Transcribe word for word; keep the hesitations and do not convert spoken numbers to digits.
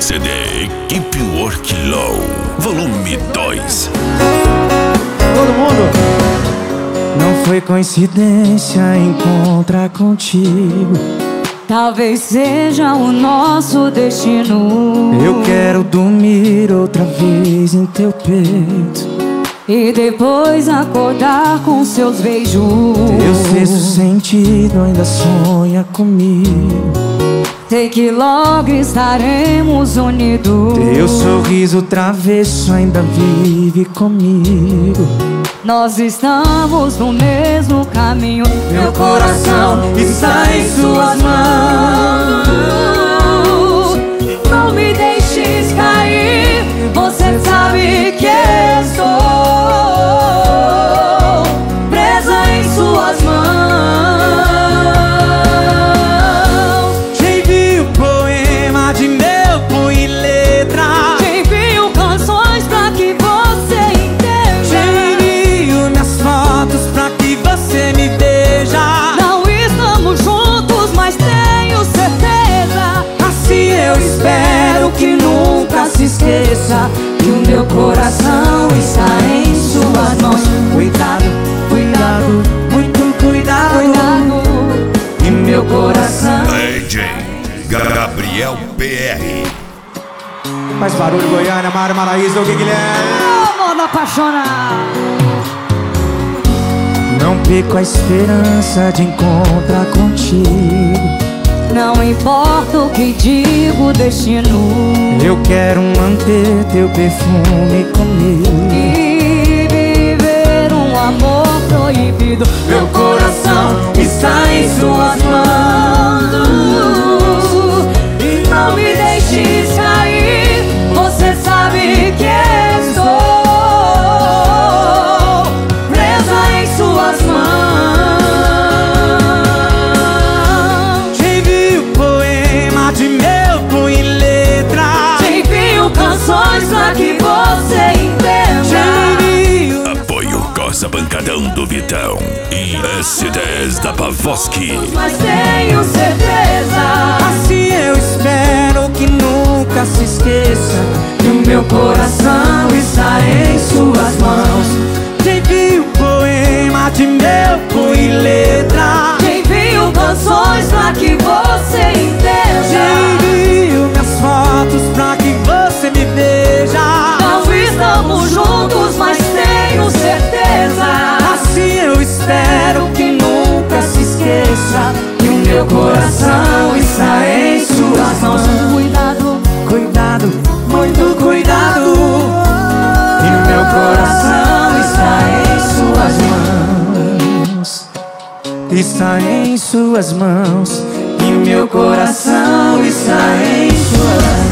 C D Equipe Worklow, volume dois. Todo mundo. Não foi coincidência encontrar contigo. Talvez seja o nosso destino. Eu quero dormir outra vez em teu peito e depois acordar com seus beijos. Teu sexto sentido ainda sonha comigo. Sei que logo estaremos unidos. Teu sorriso travesso ainda vive comigo. Nós estamos no mesmo caminho. Meu coração está em suas mãos. Não me deixes cair. Você sabe que estou presa em suas mãos. Te envio poema de meu punho e letra. Te envio canções pra que você entenda. Te envio minhas fotos pra que você me veja. Não estamos juntos, mas tenho certeza. Assim eu espero que nunca se esqueça que o meu coração está em suas mãos. Cuidado, cuidado, muito cuidado, Cuidado. E meu coração. D J Gabriel P R. Faz barulho, Goiânia, Mário Maraíza, o que Guilherme. Moda apaixonada. Não perco a esperança de encontrar contigo. Não importa o que diga o destino. Eu quero manter teu perfume comigo E viver um amor proibido. Meu coração está em suas mãos. E não me deixes cair. Você sabe que estou presa em suas mãos. Te envio poema de meu punho e letra. Te envio canções pra que você entenda. Apoio Corsa Pancadão do Vitão e S dez da Pavoski. Mas tenho certeza. Assim eu espero que nunca se esqueça que o meu coração está em suas mãos. Te envio poema de meu punho e letra. Te envio canções pra que você Te entenda. envio minhas fotos pra que você me veja. Não estamos juntos, mas tenho certeza. Assim eu espero que nunca se esqueça que o meu coração está em suas mãos. Cuidado, Cuidado, muito cuidado. E meu coração está em suas mãos. Está em suas mãos. E meu coração está em suas mãos.